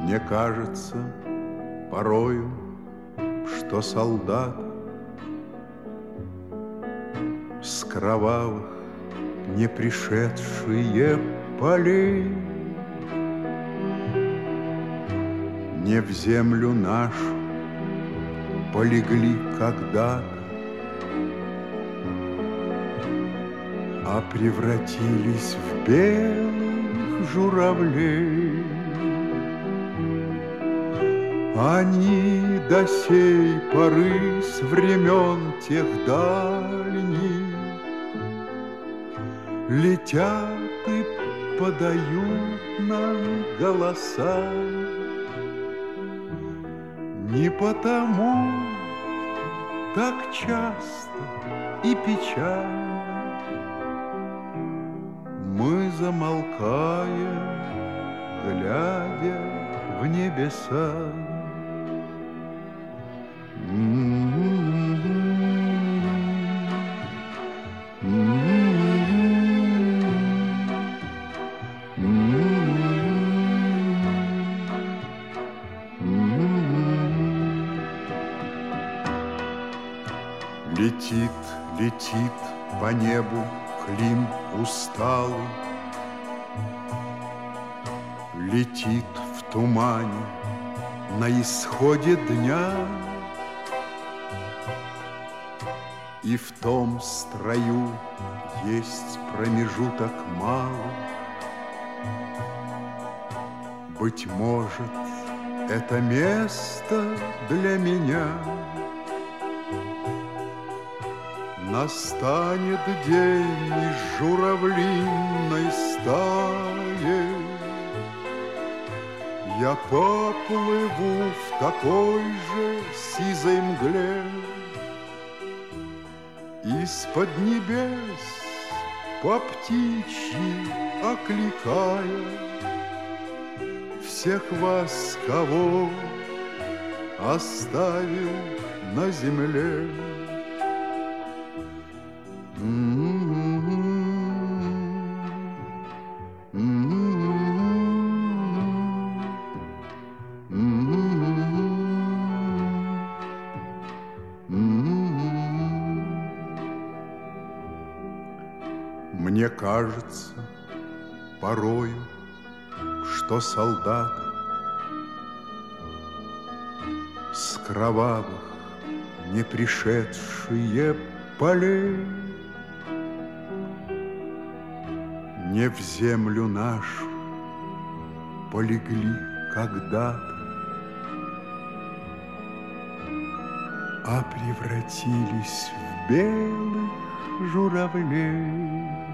Мне кажется порою, что солдат с кровавых не пришедшие полей не в землю нашу полегли когда-то, а превратились в белых журавлей. Они до сей поры с времен тех дальних летят и подают нам голоса. Не потому так часто и печально мы замолкаем, глядя в небеса. Летит, летит по небу Клим усталый, летит в тумане на исходе дня, и в том строю есть промежуток малый. Быть может, это место для меня. Настанет день из журавлиной стаи, я поплыву в такой же сизой мгле. Из-под небес по птичьи окликая всех вас, кого оставил на земле. Мне кажется порою, что солдаты с кровавых не пришедшие полей не в землю нашу полегли когда-то, а превратились в белых журавлей.